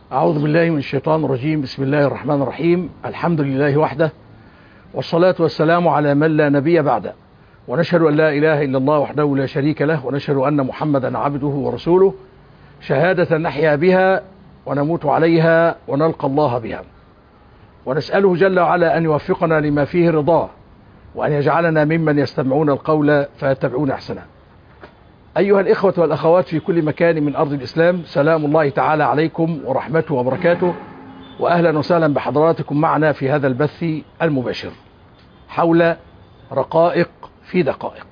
أعوذ بالله من الشيطان الرجيم. بسم الله الرحمن الرحيم. الحمد لله وحده، والصلاة والسلام على من لا نبي بعده، ونشهد أن لا إله إلا الله وحده لا شريك له، ونشهد أن محمدا عبده ورسوله، شهادة نحيا بها ونموت عليها ونلقى الله بها، ونسأله جل وعلا أن يوفقنا لما فيه رضاه، وأن يجعلنا ممن يستمعون القول فيتبعون أحسنه. أيها الإخوة والأخوات في كل مكان من أرض الإسلام، سلام الله تعالى عليكم ورحمته وبركاته، وأهلا وسهلا بحضراتكم معنا في هذا البث المباشر حول رقائق في دقائق.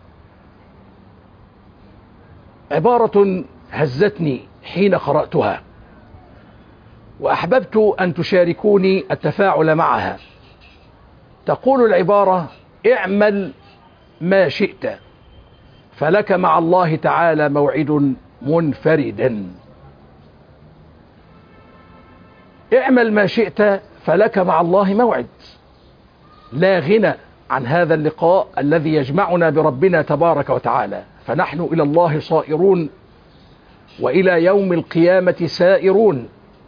عبارة هزتني حين قرأتها، وأحببت أن تشاركوني التفاعل معها. تقول العبارة: اعمل ما شئت فلك مع الله تعالى موعد منفردا. اعمل ما شئت فلك مع الله موعد. لا غنى عن هذا اللقاء الذي يجمعنا بربنا تبارك وتعالى، فنحن إلى الله صائرون وإلى يوم القيامة سائرون،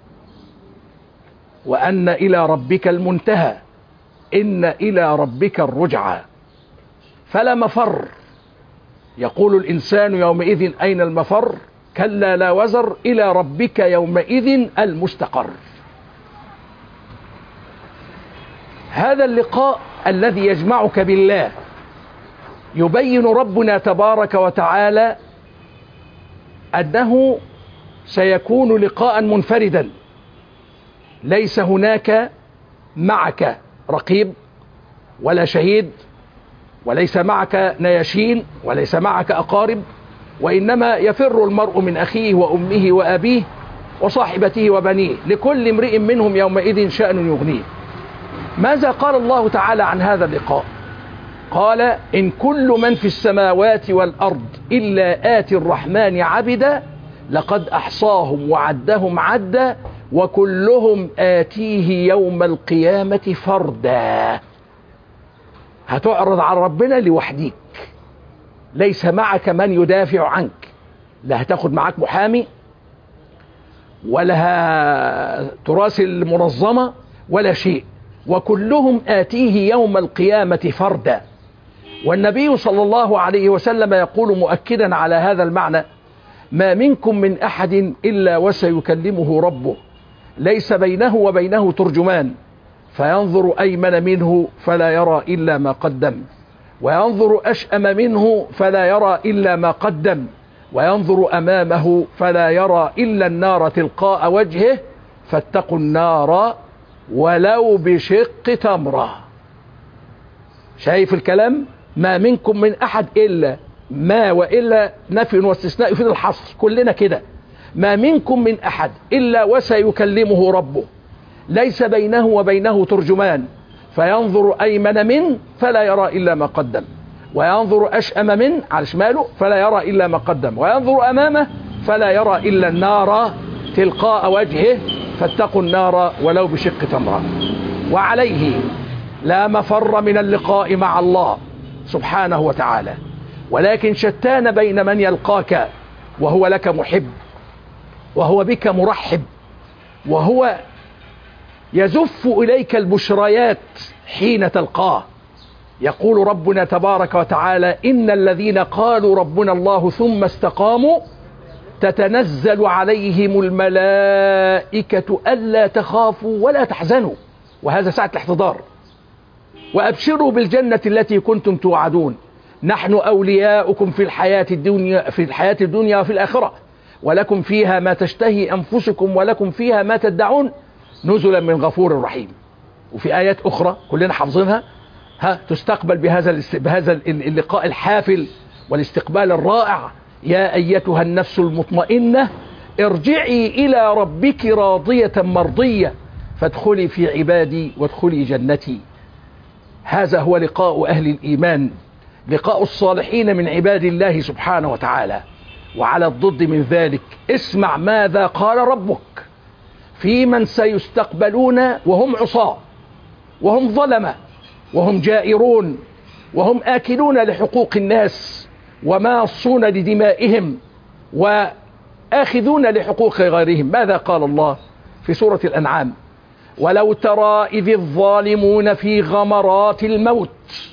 وأن إلى ربك المنتهى، إن إلى ربك الرجعى، فلا مفر. يقول الإنسان يومئذ أين المفر؟ كلا لا وزر، إلى ربك يومئذ المستقر. هذا اللقاء الذي يجمعك بالله يبين ربنا تبارك وتعالى أنه سيكون لقاء منفردا، ليس هناك معك رقيب ولا شهيد، وليس معك نياشين، وليس معك أقارب، وإنما يفر المرء من أخيه وأمه وأبيه وصاحبته وبنيه، لكل امرئ منهم يومئذ شأن يغنيه. ماذا قال الله تعالى عن هذا اللقاء؟ قال: إن كل من في السماوات والأرض إلا آتي الرحمن عبدا لقد أحصاهم وعدهم عدا وكلهم آتيه يوم القيامة فردا. هتعرض على ربنا لوحديك، ليس معك من يدافع عنك، لا هتاخد معك محامي ولا تراسل منظمة ولا شيء، وكلهم آتيه يوم القيامة فردا. والنبي صلى الله عليه وسلم يقول مؤكدا على هذا المعنى: ما منكم من أحد إلا وسيكلمه ربه، ليس بينه وبينه ترجمان، فينظر أيمن منه فلا يرى إلا ما قدم، وينظر أشأم منه فلا يرى إلا ما قدم، وينظر أمامه فلا يرى إلا النار تلقاء وجهه، فاتقوا النار ولو بشق تمرة. شايف الكلام؟ ما منكم من أحد إلا، ما وإلا نفي واستثناء يفيد الحصر، كلنا كده. ما منكم من أحد إلا وسيكلمه ربه، ليس بينه وبينه ترجمان، فينظر أيمن منه فلا يرى إلا ما قدم، وينظر أشأم منه على شماله فلا يرى إلا ما قدم، وينظر أمامه فلا يرى إلا النار تلقاء وجهه، فاتقوا النار ولو بشق تمرة. وعليه لا مفر من اللقاء مع الله سبحانه وتعالى، ولكن شتان بين من يلقاك وهو لك محب، وهو بك مرحب، وهو يزف إليك البشريات حين تلقاه. يقول ربنا تبارك وتعالى: إن الذين قالوا ربنا الله ثم استقاموا تتنزل عليهم الملائكة ألا تخافوا ولا تحزنوا، وهذا ساعة الاحتضار، وأبشروا بالجنة التي كنتم توعدون، نحن أولياؤكم في الحياة الدنيا وفي الآخرة، ولكم فيها ما تشتهي أنفسكم ولكم فيها ما تدعون نزلا من غفور رحيم. وفي آيات أخرى كلنا حافظينها تستقبل بهذا اللقاء الحافل والاستقبال الرائع: يا أيتها النفس المطمئنة ارجعي إلى ربك راضية مرضية فادخلي في عبادي وادخلي جنتي. هذا هو لقاء أهل الإيمان، لقاء الصالحين من عباد الله سبحانه وتعالى. وعلى الضد من ذلك اسمع ماذا قال ربك في من سيستقبلون وهم عصاة وهم ظلمة وهم جائرون وهم آكلون لحقوق الناس وماصون لدمائهم وآخذون لحقوق غيرهم. ماذا قال الله؟ في سورة الأنعام: ولو ترى إذ الظالمون في غمرات الموت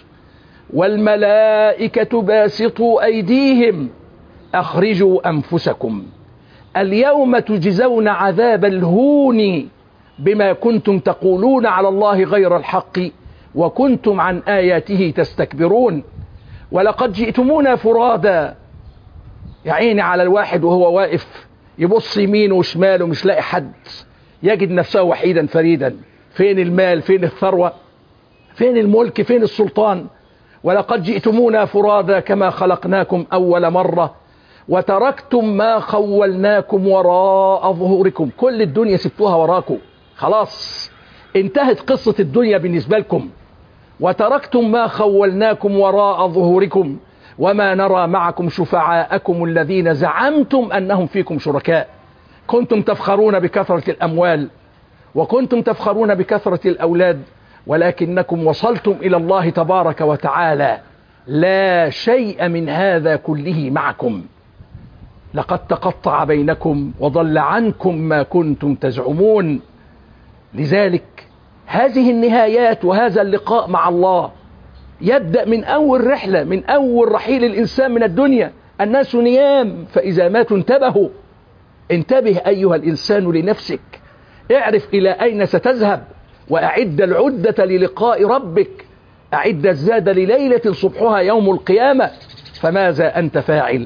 والملائكة باسطوا أيديهم أخرجوا أنفسكم اليوم تجزون عذاب الهون بما كنتم تقولون على الله غير الحق وكنتم عن آياته تستكبرون. ولقد جئتمونا فرادا. يا عيني على الواحد وهو واقف يبص يمينه وشماله مش لاقي حد، يجد نفسه وحيدا فريدا. فين المال؟ فين الثروة؟ فين الملك؟ فين السلطان؟ ولقد جئتمونا فرادا كما خلقناكم أول مرة وتركتم ما خولناكم وراء ظهوركم. كل الدنيا سبتوها وراكم، خلاص انتهت قصة الدنيا بالنسبة لكم. وتركتم ما خولناكم وراء ظهوركم وما نرى معكم شفعاءكم الذين زعمتم أنهم فيكم شركاء. كنتم تفخرون بكثرة الأموال وكنتم تفخرون بكثرة الأولاد ولكنكم وصلتم إلى الله تبارك وتعالى لا شيء من هذا كله معكم. لقد تقطع بينكم وضل عنكم ما كنتم تزعمون. لذلك هذه النهايات وهذا اللقاء مع الله يبدأ من أول رحلة، من أول رحيل الإنسان من الدنيا. الناس نيام فإذا ماتوا انتبهوا. انتبه أيها الإنسان لنفسك، اعرف إلى أين ستذهب وأعد العدة للقاء ربك، أعد الزاد لليلة صبحها يوم القيامة. فماذا أنت فاعل؟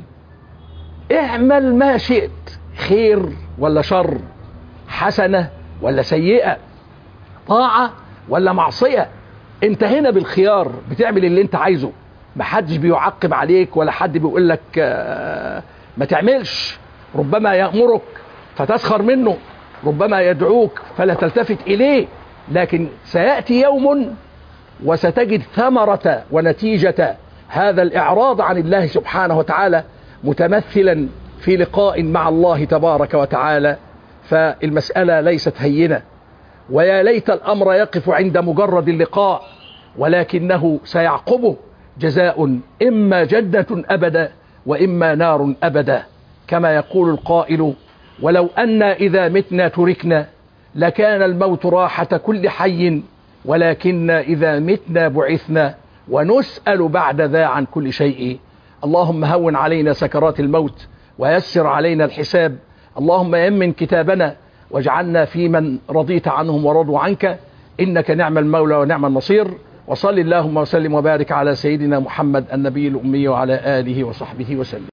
اعمل ما شئت، خير ولا شر، حسنة ولا سيئة، طاعة ولا معصية. انت هنا بالخيار، بتعمل اللي انت عايزه، محدش بيعقب عليك ولا حد بيقول لك ما تعملش. ربما يأمرك فتسخر منه، ربما يدعوك فلا تلتفت إليه، لكن سيأتي يوم وستجد ثمرة ونتيجة هذا الإعراض عن الله سبحانه وتعالى متمثلا في لقاء مع الله تبارك وتعالى. فالمسألة ليست هينة، ويا ليت الأمر يقف عند مجرد اللقاء، ولكنه سيعقبه جزاء إما جنة أبدا وإما نار أبدا. كما يقول القائل: ولو أنا إذا متنا تركنا لكان الموت راحة كل حي، ولكن إذا متنا بعثنا ونسأل بعد ذا عن كل شيء. اللهم هون علينا سكرات الموت ويسر علينا الحساب. اللهم يمن كتابنا واجعلنا في من رضيت عنهم ورضوا عنك، إنك نعم المولى ونعم النصير. وصل اللهم وسلم وبارك على سيدنا محمد النبي الأمي وعلى آله وصحبه وسلم.